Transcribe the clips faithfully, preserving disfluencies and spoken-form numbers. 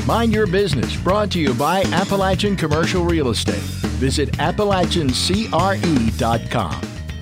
Mind Your Business, brought to you by Appalachian Commercial Real Estate. Visit Appalachian C R E dot com.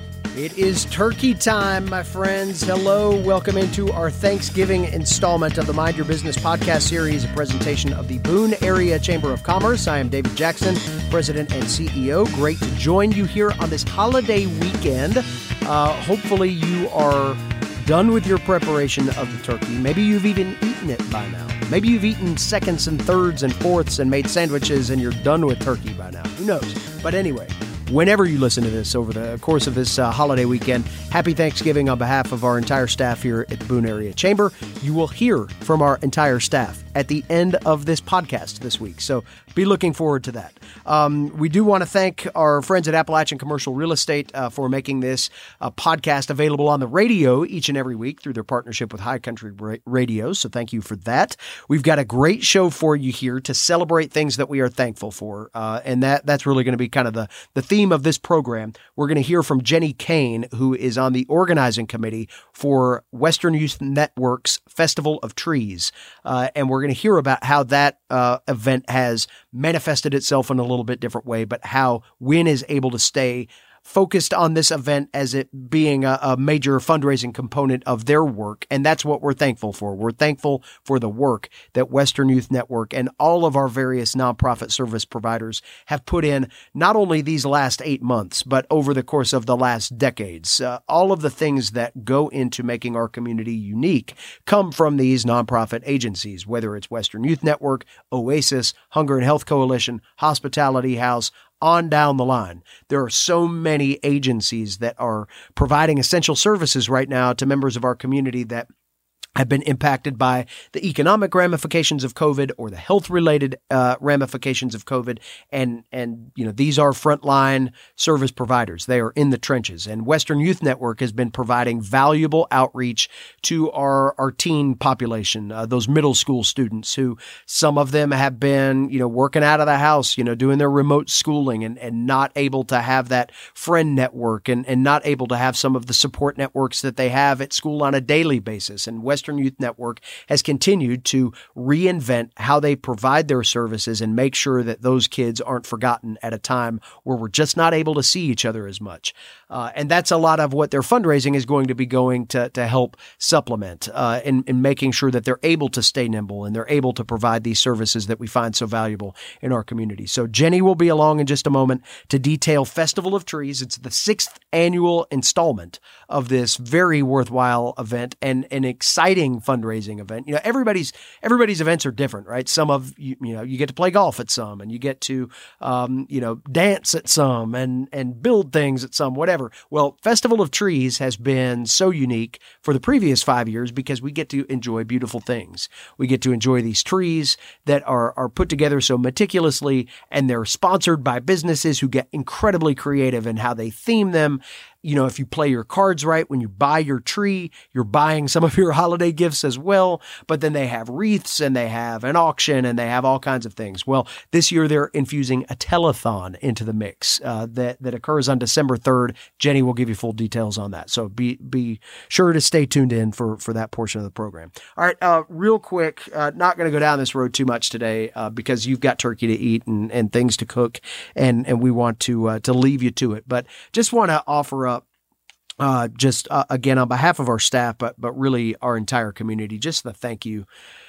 It is turkey time, my friends. Hello. Welcome into our Thanksgiving installment of the Mind Your Business podcast series, a presentation of the Boone Area Chamber of Commerce. I am David Jackson, President and C E O. Great to join you here on this holiday weekend. Uh, hopefully you are done with your preparation of the turkey. Maybe you've even eaten it by now. Maybe you've eaten seconds and thirds and fourths and made sandwiches and you're done with turkey by now. Who knows? But anyway, whenever you listen to this over the course of this uh, holiday weekend, happy Thanksgiving on behalf of our entire staff here at the Boone Area Chamber. You will hear from our entire staff at the end of this podcast this week, so be looking forward to that. Um, we do want to thank our friends at Appalachian Commercial Real Estate uh, for making this uh, podcast available on the radio each and every week through their partnership with High Country Ra- Radio, so thank you for that. We've got a great show for you here to celebrate things that we are thankful for, uh, and that that's really going to be kind of the, the theme of this program. We're going to hear from Jenny Kane, who is on the organizing committee for Western Youth Network's Festival of Trees, uh, and we're going to hear about how that uh, event has manifested itself in a little bit different way, but how WIN is able to stay focused on this event as it being a, a major fundraising component of their work. And that's what we're thankful for. We're thankful for the work that Western Youth Network and all of our various nonprofit service providers have put in, not only these last eight months, but over the course of the last decades. Uh, all of the things that go into making our community unique come from these nonprofit agencies, whether it's Western Youth Network, Oasis, Hunger and Health Coalition, Hospitality House, on down the line. There are so many agencies that are providing essential services right now to members of our community that have been impacted by the economic ramifications of COVID or the health-related uh, ramifications of COVID. And, and, you know, these are frontline service providers. They are in the trenches. And Western Youth Network has been providing valuable outreach to our, our teen population, uh, those middle school students who some of them have been, you know, working out of the house, you know, doing their remote schooling and, and not able to have that friend network and, and not able to have some of the support networks that they have at school on a daily basis. And Western Western Youth Network has continued to reinvent how they provide their services and make sure that those kids aren't forgotten at a time where we're just not able to see each other as much. Uh, and that's a lot of what their fundraising is going to be going to to help supplement uh, in, in making sure that they're able to stay nimble and they're able to provide these services that we find so valuable in our community. So Jenny will be along in just a moment to detail Festival of Trees. It's the sixth annual installment of this very worthwhile event and an exciting fundraising event. You know, everybody's everybody's events are different, right? Some of you, you know, you get to play golf at some, and you get to, um, you know, dance at some, and and build things at some, whatever. Well, Festival of Trees has been so unique for the previous five years because we get to enjoy beautiful things. We get to enjoy these trees that are are put together so meticulously, and they're sponsored by businesses who get incredibly creative in how they theme them. You know, if you play your cards right, when you buy your tree, you're buying some of your holiday gifts as well. But then they have wreaths and they have an auction and they have all kinds of things. Well, this year they're infusing a telethon into the mix uh, that, that occurs on December third. Jenny will give you full details on that. So be be sure to stay tuned in for, for that portion of the program. All right, uh, real quick, uh, not going to go down this road too much today uh, because you've got turkey to eat and, and things to cook, and, and we want to uh, to leave you to it. But just want to offer up Uh, just uh, again, on behalf of our staff, but but really our entire community, just the thank you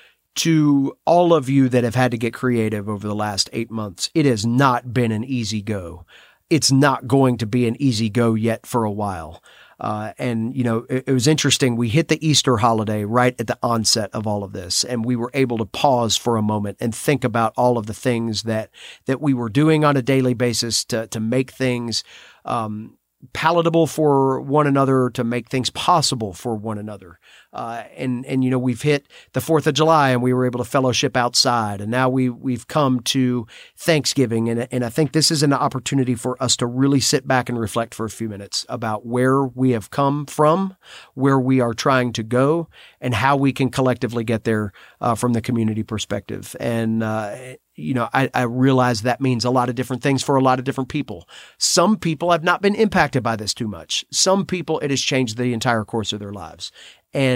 to all of you that have had to get creative over the last eight months. It has not been an easy go. It's not going to be an easy go yet for a while. Uh, and, you know, it, it was interesting. We hit the Easter holiday right at the onset of all of this, and we were able to pause for a moment and think about all of the things that that we were doing on a daily basis to to make things um palatable for one another, to make things possible for one another. Uh, and, and, you know, we've hit the fourth of July and we were able to fellowship outside. And now we, we've come to Thanksgiving. And, and I think this is an opportunity for us to really sit back and reflect for a few minutes about where we have come from, where we are trying to go, and how we can collectively get there uh, from the community perspective. And, uh, you know, I, I realize that means a lot of different things for a lot of different people. Some people have not been impacted by this too much. Some people, it has changed the entire course of their lives. And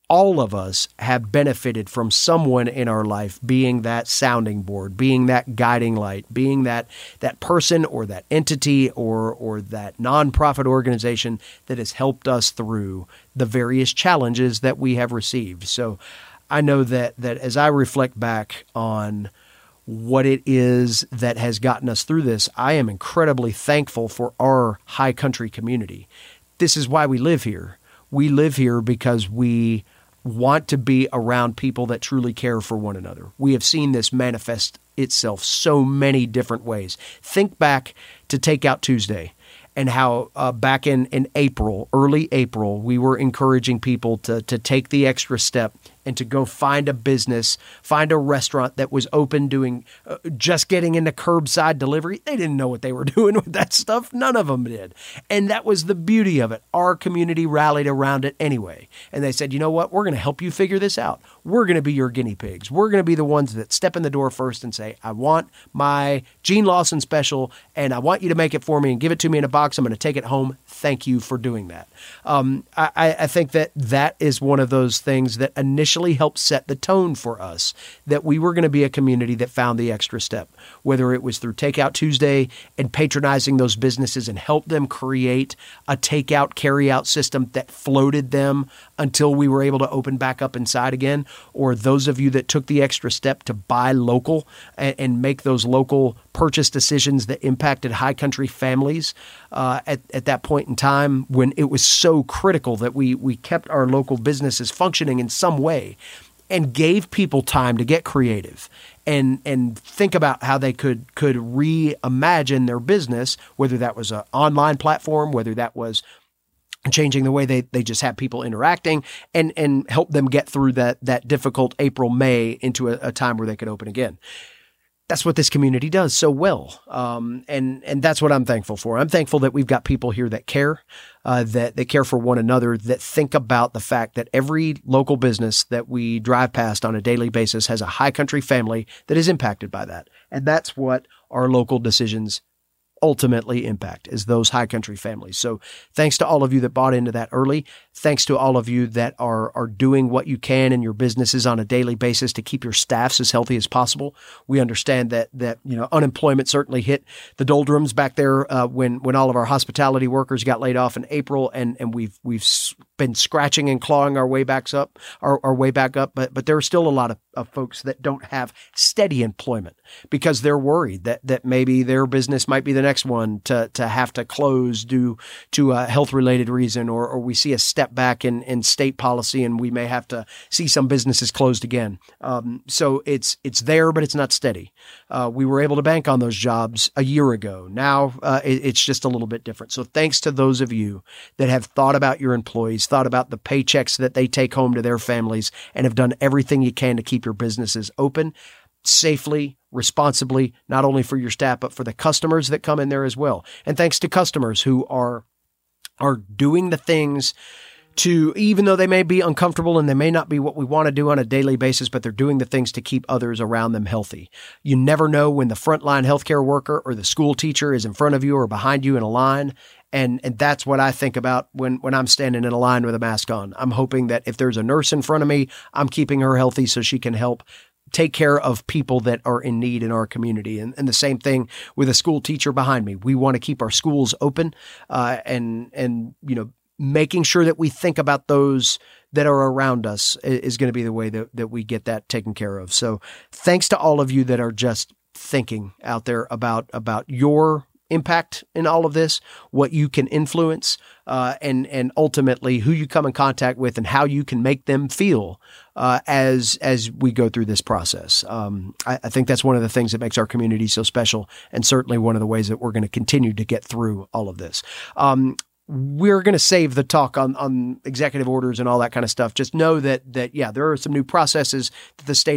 all of us have benefited from someone in our life being that sounding board, being that guiding light, being that that person or that entity or or that nonprofit organization that has helped us through the various challenges that we have received. So I know that that as I reflect back on what it is that has gotten us through this, I am incredibly thankful for our high country community. This is why we live here. We live here because we want to be around people that truly care for one another. We have seen this manifest itself so many different ways. Think back to Takeout Tuesday and how uh, back in, in April, early April, we were encouraging people to, to take the extra step and to go find a business, find a restaurant that was open doing, uh, just getting into curbside delivery. They didn't know what they were doing with that stuff. None of them did. And that was the beauty of it. Our community rallied around it anyway. And they said, you know what? We're going to help you figure this out. We're going to be your guinea pigs. We're going to be the ones that step in the door first and say, I want my Gene Lawson special, and I want you to make it for me and give it to me in a box. I'm going to take it home. Thank you for doing that. Um, I, I think that that is one of those things that initially helped set the tone for us, that we were going to be a community that found the extra step, whether it was through Takeout Tuesday and patronizing those businesses and help them create a takeout carry-out system that floated them until we were able to open back up inside again, or those of you that took the extra step to buy local and, and make those local purchase decisions that impacted high country families uh, at, at that point in time when it was so critical that we we kept our local businesses functioning in some way and gave people time to get creative and and think about how they could could reimagine their business, whether that was an online platform, whether that was changing the way they, they just have people interacting, and and help them get through that that difficult April, May into a, a time where they could open again. That's what this community does so well. Um, and, and that's what I'm thankful for. I'm thankful that we've got people here that care, uh, that they care for one another, that think about the fact that every local business that we drive past on a daily basis has a high country family that is impacted by that. And that's what our local decisions ultimately impact, is those high country families. So thanks to all of you that bought into that early. Thanks to all of you that are are doing what you can in your businesses on a daily basis to keep your staffs as healthy as possible. We understand that that you know unemployment certainly hit the doldrums back there uh, when when all of our hospitality workers got laid off in April, and and we've we've been scratching and clawing our way back up, our, our way back up. But but there are still a lot of, of folks that don't have steady employment because they're worried that that maybe their business might be the next one to to have to close due to a health related reason, or or we see a step back in in state policy and we may have to see some businesses closed again. Um, so it's it's there, but it's not steady. Uh, we were able to bank on those jobs a year ago. Now uh, it, it's just a little bit different. So thanks to those of you that have thought about your employees, thought about the paychecks that they take home to their families, and have done everything you can to keep your businesses open safely, responsibly, not only for your staff, but for the customers that come in there as well. And thanks to customers who are, are doing the things to, even though they may be uncomfortable and they may not be what we want to do on a daily basis, but they're doing the things to keep others around them healthy. You never know when the frontline healthcare worker or the school teacher is in front of you or behind you in a line. And and that's what I think about when, when I'm standing in a line with a mask on. I'm hoping that if there's a nurse in front of me, I'm keeping her healthy so she can help take care of people that are in need in our community. And, and the same thing with a school teacher behind me. We want to keep our schools open uh, and, and, you know, making sure that we think about those that are around us is going to be the way that, that we get that taken care of. So thanks to all of you that are just thinking out there about, about your impact in all of this, what you can influence, uh, and, and ultimately who you come in contact with and how you can make them feel, uh, as, as we go through this process. Um, I, I think that's one of the things that makes our community so special, and certainly one of the ways that we're going to continue to get through all of this. Um, We're going to save the talk on, on executive orders and all that kind of stuff. Just know that, that, yeah, there are some new processes that the state has put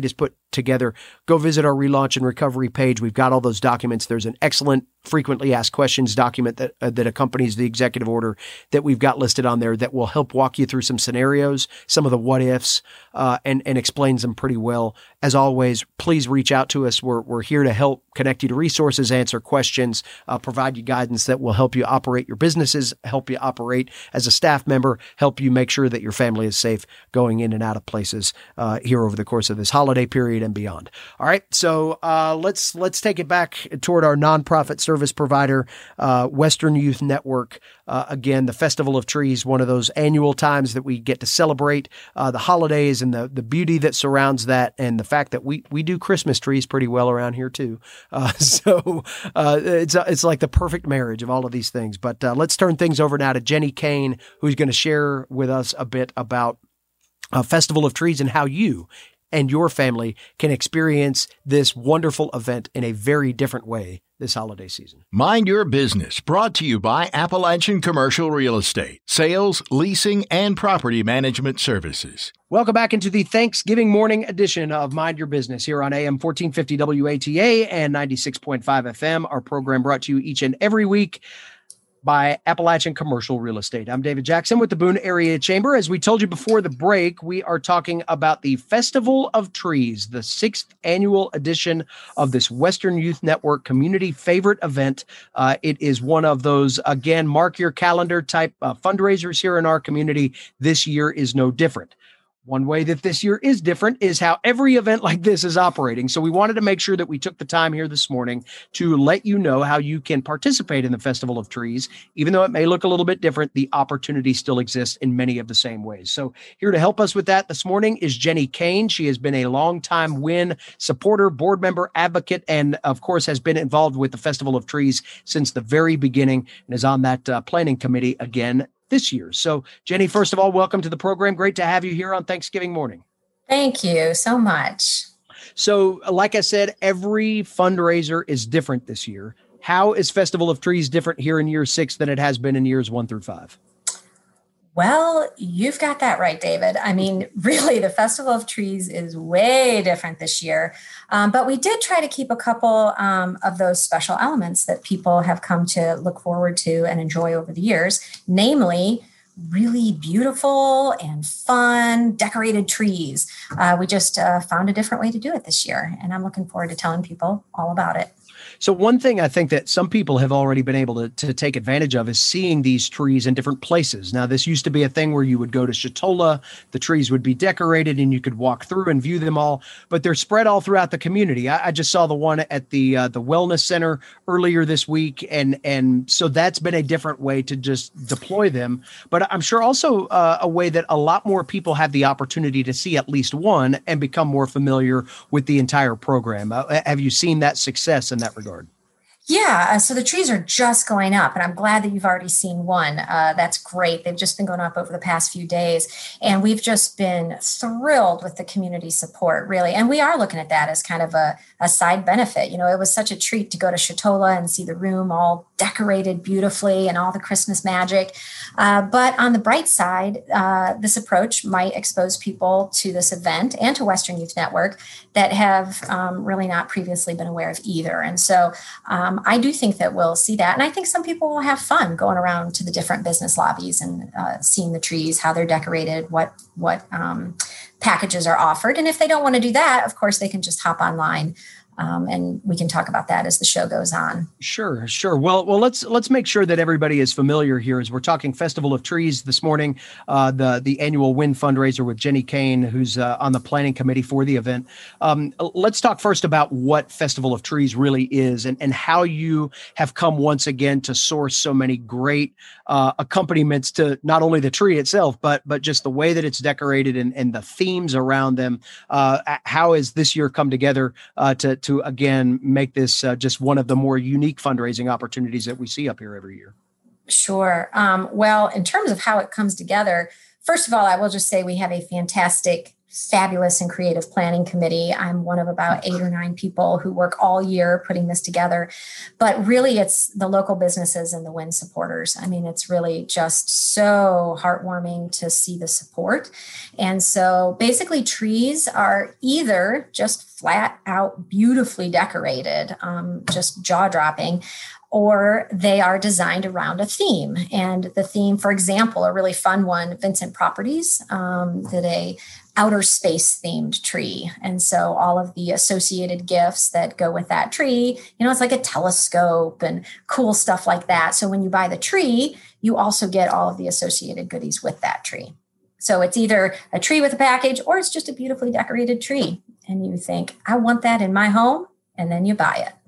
together, go visit our Relaunch and Recovery page. We've got all those documents. There's an excellent frequently asked questions document that uh, that accompanies the executive order that we've got listed on there that will help walk you through some scenarios, some of the what ifs, uh, and, and explains them pretty well. As always, please reach out to us. We're, we're here to help connect you to resources, answer questions, uh, provide you guidance that will help you operate your businesses, help you operate as a staff member, help you make sure that your family is safe going in and out of places uh, here over the course of this holiday period and beyond. All right, so uh, let's let's take it back toward our nonprofit service provider, uh, Western Youth Network. Uh, again, the Festival of Trees, one of those annual times that we get to celebrate uh, the holidays and the the beauty that surrounds that, and the fact that we we do Christmas trees pretty well around here too. Uh, so uh, it's it's like the perfect marriage of all of these things. But uh, let's turn things over now to Jenny Kane, who's going to share with us a bit about uh, Festival of Trees and how you and your family can experience this wonderful event in a very different way this holiday season. Mind Your Business, brought to you by Appalachian Commercial Real Estate, sales, leasing, and property management services. Welcome back into the Thanksgiving morning edition of Mind Your Business here on A M fourteen fifty W A T A and ninety-six point five F M. Our program brought to you each and every week by Appalachian Commercial Real Estate. I'm David Jackson with the Boone Area Chamber. As we told you before the break, we are talking about the Festival of Trees, the sixth annual edition of this Western Youth Network community favorite event. Uh, it is one of those, again, mark your calendar type uh, fundraisers here in our community. This year is no different. One way that this year is different is how every event like this is operating. So we wanted to make sure that we took the time here this morning to let you know how you can participate in the Festival of Trees. Even though it may look a little bit different, the opportunity still exists in many of the same ways. So here to help us with that this morning is Jenny Kane. She has been a longtime W I N supporter, board member, advocate, and of course has been involved with the Festival of Trees since the very beginning and is on that uh, planning committee again this year. So Jenny, first of all, welcome to the program. Great to have you here on Thanksgiving morning. Thank you so much. So like I said, every fundraiser is different this year. How is Festival of Trees different here in year six than it has been in years one through five? Well, you've got that right, David. I mean, really, the Festival of Trees is way different this year. Um, but we did try to keep a couple um, of those special elements that people have come to look forward to and enjoy over the years, namely really beautiful and fun decorated trees. Uh, we just uh, found a different way to do it this year, and I'm looking forward to telling people all about it. So one thing I think that some people have already been able to, to take advantage of is seeing these trees in different places. Now, this used to be a thing where you would go to Chatola, the trees would be decorated and you could walk through and view them all, but they're spread all throughout the community. I, I just saw the one at the uh, the Wellness Center earlier this week, and and so that's been a different way to just deploy them. But I'm sure also uh, a way that a lot more people have the opportunity to see at least one and become more familiar with the entire program. Uh, have you seen that success in that regard? Yeah, uh, so the trees are just going up, and I'm glad that you've already seen one. Uh, that's great. They've just been going up over the past few days, and we've just been thrilled with the community support, really. And we are looking at that as kind of a, a side benefit. You know, it was such a treat to go to Chatola and see the room all decorated beautifully and all the Christmas magic. Uh, but on the bright side, uh, this approach might expose people to this event and to Western Youth Network that have um, really not previously been aware of either. And so um, I do think that we'll see that. And I think some people will have fun going around to the different business lobbies and uh, seeing the trees, how they're decorated, what, what um, packages are offered. And if they don't want to do that, of course, they can just hop online. Um, and we can talk about that as the show goes on. Sure, sure. Well, well, let's let's make sure that everybody is familiar here as we're talking Festival of Trees this morning, uh, the the annual W I N fundraiser with Jenny Kane, who's uh, on the planning committee for the event. Um, let's talk first about what Festival of Trees really is and, and how you have come once again to source so many great uh, accompaniments to not only the tree itself, but but just the way that it's decorated and, and the themes around them. Uh, how has this year come together uh, to to to, again, make this uh, just one of the more unique fundraising opportunities that we see up here every year? Sure. Um, well, in terms of how it comes together, first of all, I will just say we have a fantastic, fabulous and creative planning committee. I'm one of about eight or nine people who work all year putting this together. But really, it's the local businesses and the Wynn supporters. I mean, it's really just so heartwarming to see the support. And so basically, trees are either just flat out beautifully decorated, um, just jaw-dropping, or they are designed around a theme. And the theme, for example, a really fun one, Vincent Properties um, did a outer space themed tree. And so all of the associated gifts that go with that tree, you know, it's like a telescope and cool stuff like that. So when you buy the tree, you also get all of the associated goodies with that tree. So it's either a tree with a package or it's just a beautifully decorated tree. And you think, I want that in my home. And then you buy it.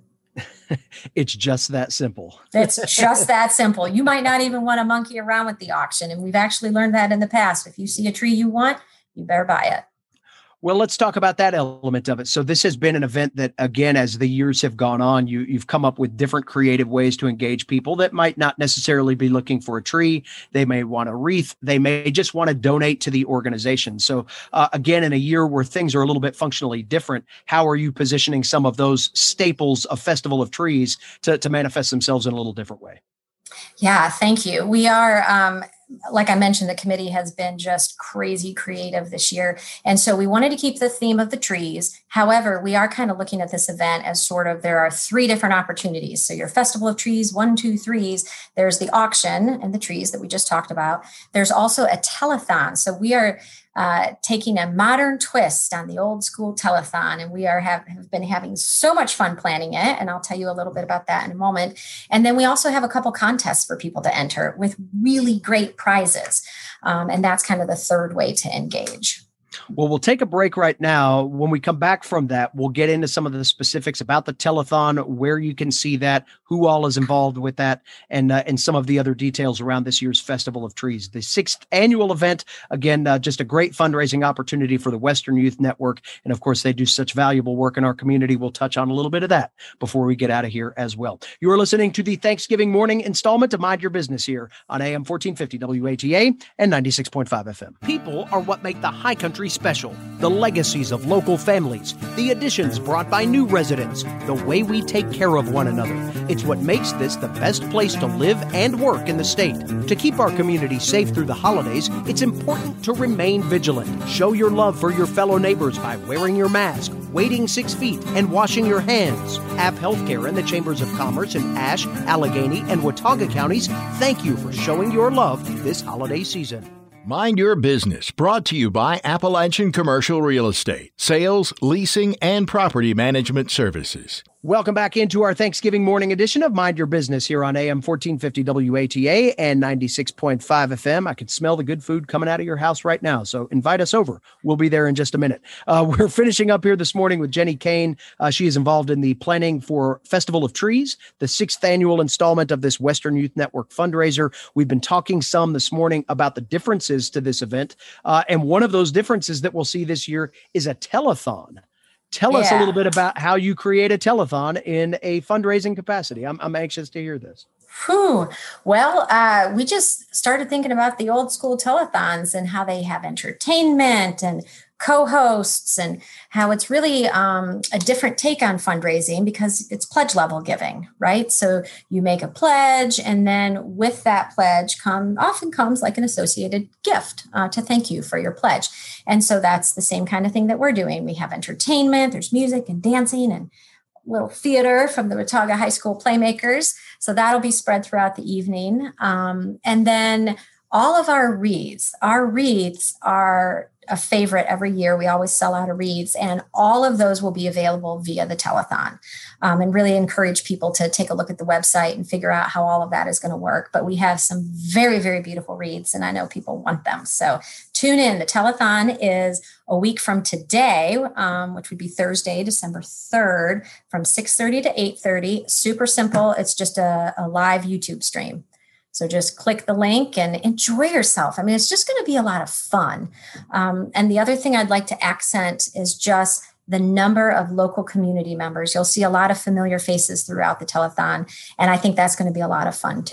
It's just that simple. It's just that simple. You might not even want to monkey around with the auction. And we've actually learned that in the past. If you see a tree you want, you better buy it. Well, let's talk about that element of it. So this has been an event that, again, as the years have gone on, you, you've come up with different creative ways to engage people that might not necessarily be looking for a tree. They may want a wreath. They may just want to donate to the organization. So uh, again, in a year where things are a little bit functionally different, how are you positioning some of those staples of Festival of Trees to, to manifest themselves in a little different way? Yeah, thank you. We are, um, like I mentioned, the committee has been just crazy creative this year. And so we wanted to keep the theme of the trees. However, we are kind of looking at this event as sort of, there are three different opportunities. So your Festival of Trees, one, two, threes, there's the auction and the trees that we just talked about. There's also a telethon. So we are uh, taking a modern twist on the old school telethon. And we are have, have been having so much fun planning it. And I'll tell you a little bit about that in a moment. And then we also have a couple contests for people to enter with really great prizes. Um, and that's kind of the third way to engage. Well, we'll take a break right now. When we come back from that, we'll get into some of the specifics about the telethon, where you can see that, who all is involved with that, and uh, and some of the other details around this year's Festival of Trees, the sixth annual event. Again, uh, just a great fundraising opportunity for the Western Youth Network. And of course, they do such valuable work in our community. We'll touch on a little bit of that before we get out of here as well. You're listening to the Thanksgiving morning installment of Mind Your Business here on A M fourteen fifty W A T A and ninety-six point five F M. People are what make the High Country special. The legacies of local families, the additions brought by new residents, the way we take care of one another. It's what makes this the best place to live and work in the state. To keep our community safe through the holidays, it's important to remain vigilant. Show your love for your fellow neighbors by wearing your mask, waiting six feet, and washing your hands. App Healthcare and the Chambers of Commerce in Ashe, Allegheny, and Watauga counties thank you for showing your love this holiday season. Mind Your Business, brought to you by Appalachian Commercial Real Estate, sales, leasing, and property management services. Welcome back into our Thanksgiving morning edition of Mind Your Business here on A M fourteen fifty W A T A and ninety-six point five F M. I can smell the good food coming out of your house right now, so invite us over. We'll be there in just a minute. Uh, we're finishing up here this morning with Jenny Kane. Uh, she is involved in the planning for Festival of Trees, the sixth annual installment of this Western Youth Network fundraiser. We've been talking some this morning about the differences to this event, uh, and one of those differences that we'll see this year is a telethon. Tell us yeah. a little bit about how you create a telethon in a fundraising capacity. I'm, I'm anxious to hear this. Whew. Well, uh, we just started thinking about the old school telethons and how they have entertainment and co-hosts and how it's really um, a different take on fundraising because it's pledge level giving, right? So you make a pledge and then with that pledge come often comes like an associated gift uh, to thank you for your pledge. And so that's the same kind of thing that we're doing. We have entertainment, there's music and dancing and little theater from the Watauga High School Playmakers. So that'll be spread throughout the evening. Um, and then all of our wreaths, our wreaths are a favorite every year. We always sell out of wreaths, and all of those will be available via the telethon. Um, and really encourage people to take a look at the website and figure out how all of that is going to work. But we have some very, very beautiful wreaths, and I know people want them. So tune in. The telethon is a week from today, um, which would be Thursday, December third, from six thirty to eight thirty. Super simple. It's just a, a live YouTube stream. So just click the link and enjoy yourself. I mean, it's just going to be a lot of fun. Um, and the other thing I'd like to accent is just the number of local community members. You'll see a lot of familiar faces throughout the telethon. And I think that's going to be a lot of fun too.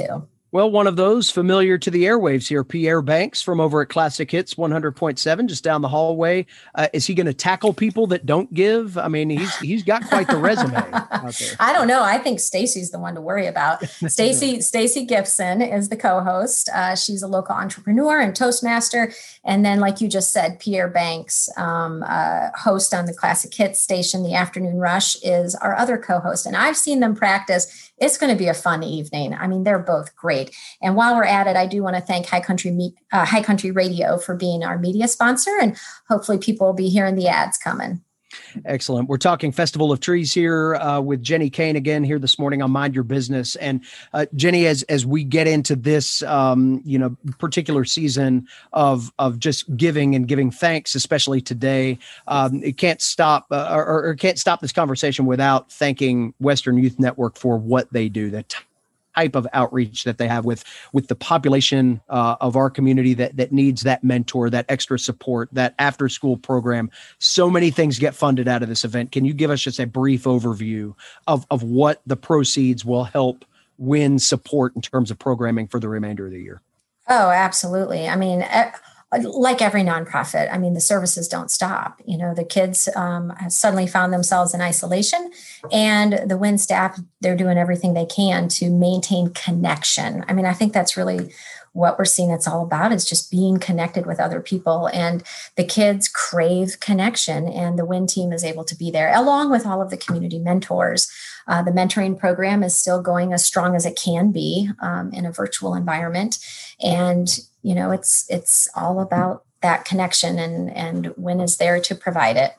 Well, one of those familiar to the airwaves here, Pierre Banks from over at Classic Hits one hundred point seven, just down the hallway. Uh, is he going to tackle people that don't give? I mean, he's he's got quite the resume out there. I don't know. I think Stacy's the one to worry about. Stacy Stacy Gibson is the co-host. Uh, she's a local entrepreneur and Toastmaster. And then, like you just said, Pierre Banks, um, uh, host on the Classic Hits station, The Afternoon Rush, is our other co-host. And I've seen them practice. It's going to be a fun evening. I mean, they're both great. And while we're at it, I do want to thank High Country Me- uh, High Country Radio for being our media sponsor. And hopefully people will be hearing the ads coming. Excellent. We're talking Festival of Trees here uh, with Jenny Kane again here this morning on Mind Your Business. And uh, Jenny, as as we get into this, um, you know, particular season of of just giving and giving thanks, especially today, um, it can't stop uh, or, or can't stop this conversation without thanking Western Youth Network for what they do. That type of outreach that they have with with the population uh, of our community that that needs that mentor, that extra support, that after school program. So many things get funded out of this event. Can you give us just a brief overview of of what the proceeds will help WIN support in terms of programming for the remainder of the year? Oh, absolutely. I mean, like every nonprofit, I mean, the services don't stop. You know, the kids um, have suddenly found themselves in isolation, and the WIN staff, they're doing everything they can to maintain connection. I mean, I think that's really what we're seeing it's all about, is just being connected with other people. And the kids crave connection, and the WIN team is able to be there, along with all of the community mentors. Uh, the mentoring program is still going as strong as it can be um, in a virtual environment. And, you know, it's it's all about that connection, and, and WIN is there to provide it.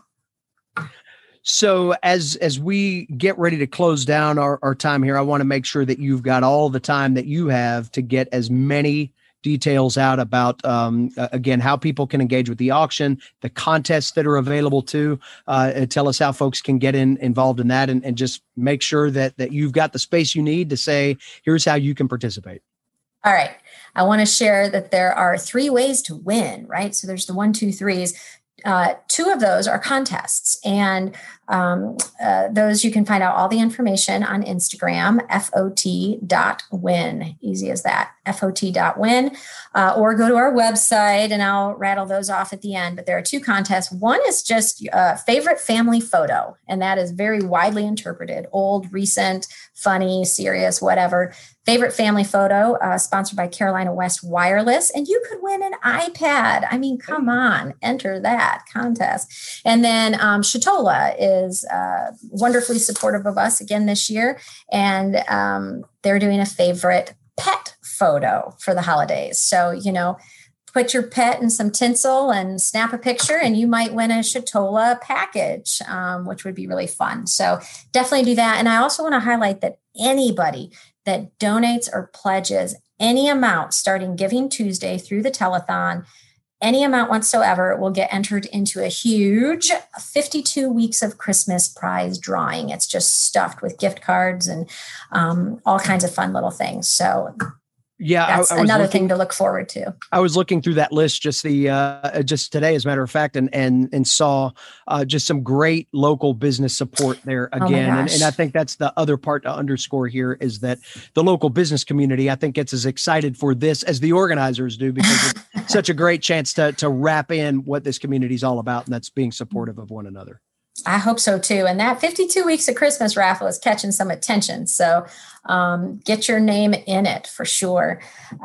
So as as we get ready to close down our, our time here, I want to make sure that you've got all the time that you have to get as many details out about, um, again, how people can engage with the auction, the contests that are available too. Uh, tell us how folks can get in involved in that, and, and just make sure that that you've got the space you need to say, here's how you can participate. All right. I want to share that there are three ways to win, right? So there's the one, two, threes. Uh, two of those are contests, and um, uh, those you can find out all the information on Instagram, F O T dot win. Easy as that, F O T dot win, uh, or go to our website and I'll rattle those off at the end. But there are two contests. One is just a favorite family photo, and that is very widely interpreted: old, recent, funny, serious, whatever. Favorite family photo, uh, sponsored by Carolina West Wireless. And you could win an iPad. I mean, come on, enter that contest. And then um, Shatola is uh, wonderfully supportive of us again this year. And um, they're doing a favorite pet photo for the holidays. So, you know, put your pet in some tinsel and snap a picture, and you might win a Shatola package, um, which would be really fun. So definitely do that. And I also want to highlight that anybody that donates or pledges any amount starting Giving Tuesday through the telethon, any amount whatsoever, will get entered into a huge fifty-two weeks of Christmas prize drawing. It's just stuffed with gift cards and um, all kinds of fun little things. So yeah, that's I, I another looking, thing to look forward to. I was looking through that list just the uh, just today, as a matter of fact, and and and saw uh, just some great local business support there again. Oh and, and I think that's the other part to underscore here, is that the local business community, I think, gets as excited for this as the organizers do, because it's such a great chance to to wrap in what this community is all about, and that's being supportive of one another. I hope so too. And that fifty-two weeks of Christmas raffle is catching some attention. So um, get your name in it for sure.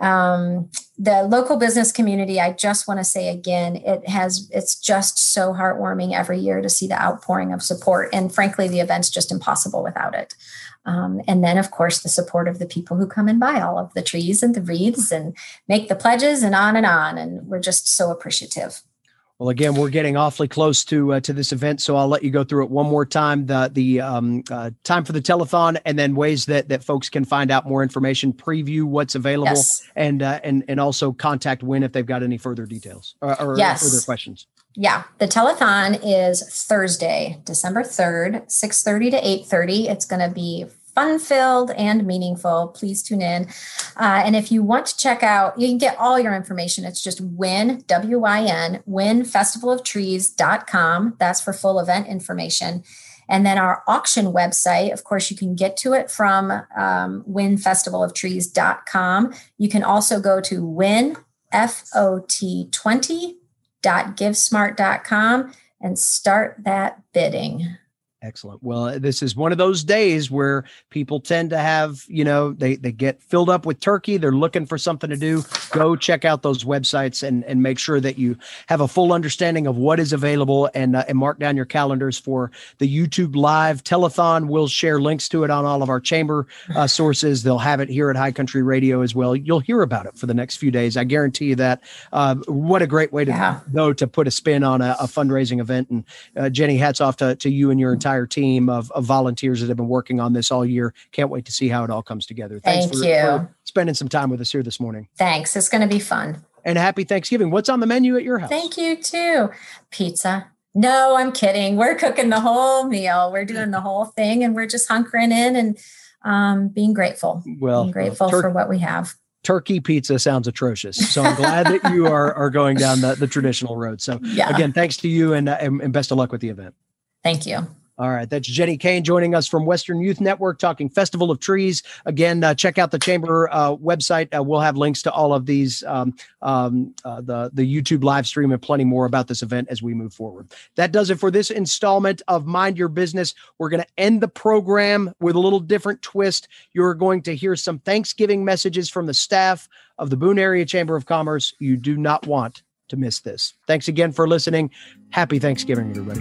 Um, the local business community, I just want to say again, it has, it's just so heartwarming every year to see the outpouring of support. And frankly, the event's just impossible without it. Um, and then, of course, the support of the people who come and buy all of the trees and the wreaths and make the pledges and on and on. And we're just so appreciative. Well, again, we're getting awfully close to uh, to this event, so I'll let you go through it one more time. The the um, uh, time for the telethon, and then ways that that folks can find out more information, preview what's available, yes. and uh, and and also contact WIN if they've got any further details or, or yes. further questions. Yeah, the telethon is Thursday, December third, six thirty to eight thirty. It's going to be fun-filled and meaningful. Please tune in. Uh, and if you want to check out, you can get all your information. It's just WIN, W I N, win festival of trees dot com. That's for full event information. And then our auction website, of course, you can get to it from um, win festival of trees dot com. You can also go to win, F O T twenty dot givesmart dot com and start that bidding. Excellent. Well, this is one of those days where people tend to have, you know, they, they get filled up with turkey. They're looking for something to do. Go check out those websites and, and make sure that you have a full understanding of what is available, and, uh, and mark down your calendars for the YouTube Live Telethon. We'll share links to it on all of our chamber uh, sources. They'll have it here at High Country Radio as well. You'll hear about it for the next few days. I guarantee you that. Uh, what a great way to, yeah. though, to put a spin on a, a fundraising event. And uh, Jenny, hats off to, to you and your entire team of, of volunteers that have been working on this all year. Can't wait to see how it all comes together. Thanks Thank for, you. for spending some time with us here this morning. Thanks. It's going to be fun. And happy Thanksgiving. What's on the menu at your house? Thank you too. Pizza. No, I'm kidding. We're cooking the whole meal. We're doing the whole thing, and we're just hunkering in and um, being grateful. Well, being grateful tur- for what we have. Turkey pizza sounds atrocious. So I'm glad that you are, are going down the, the traditional road. So yeah. Again, thanks to you, and, and and best of luck with the event. Thank you. All right. That's Jenny Kane joining us from Western Youth Network, talking Festival of Trees. Again, uh, check out the Chamber uh, website. Uh, we'll have links to all of these, um, um, uh, the, the YouTube live stream, and plenty more about this event as we move forward. That does it for this installment of Mind Your Business. We're going to end the program with a little different twist. You're going to hear some Thanksgiving messages from the staff of the Boone Area Chamber of Commerce. You do not want to miss this. Thanks again for listening. Happy Thanksgiving, everybody.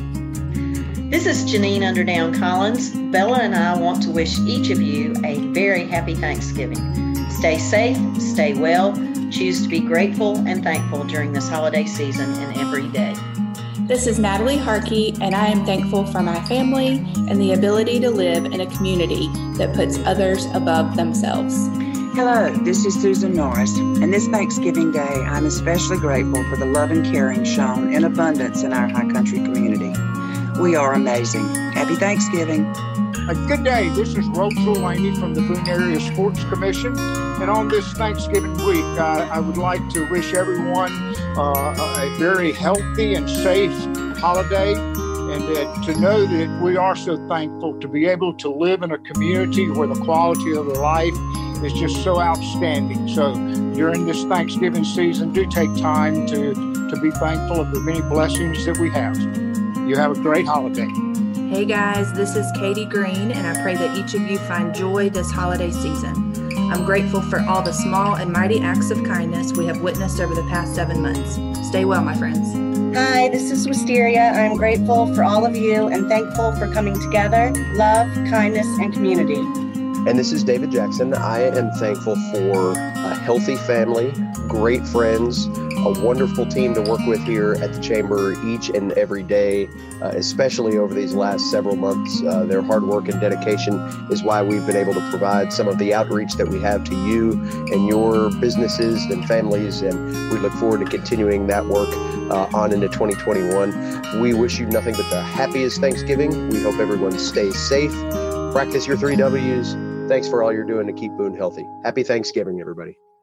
This is Janine Underdown Collins. Bella and I want to wish each of you a very happy Thanksgiving. Stay safe, stay well, choose to be grateful and thankful during this holiday season and every day. This is Natalie Harkey, and I am thankful for my family and the ability to live in a community that puts others above themselves. Hello, this is Susan Norris, and this Thanksgiving Day, I'm especially grateful for the love and caring shown in abundance in our High Country community. We are amazing. Happy Thanksgiving. A good day. This is Rosal Laney from the Boone Area Sports Commission. And on this Thanksgiving week, uh, I would like to wish everyone uh, a very healthy and safe holiday, and uh, to know that we are so thankful to be able to live in a community where the quality of life is just so outstanding. So during this Thanksgiving season, do take time to, to be thankful of the many blessings that we have. You have a great holiday. Hey guys, this is Katie Green, and I pray that each of you find joy this holiday season. I'm grateful for all the small and mighty acts of kindness we have witnessed over the past seven months. Stay well, my friends. Hi, this is Wisteria. I'm grateful for all of you and thankful for coming together, love, kindness, and community. And this is David Jackson. I am thankful for a healthy family, great friends, a wonderful team to work with here at the Chamber each and every day, uh, especially over these last several months. Uh, their hard work and dedication is why we've been able to provide some of the outreach that we have to you and your businesses and families, and we look forward to continuing that work uh, on into twenty twenty-one. We wish you nothing but the happiest Thanksgiving. We hope everyone stays safe. Practice your three W's. Thanks for all you're doing to keep Boone healthy. Happy Thanksgiving, everybody.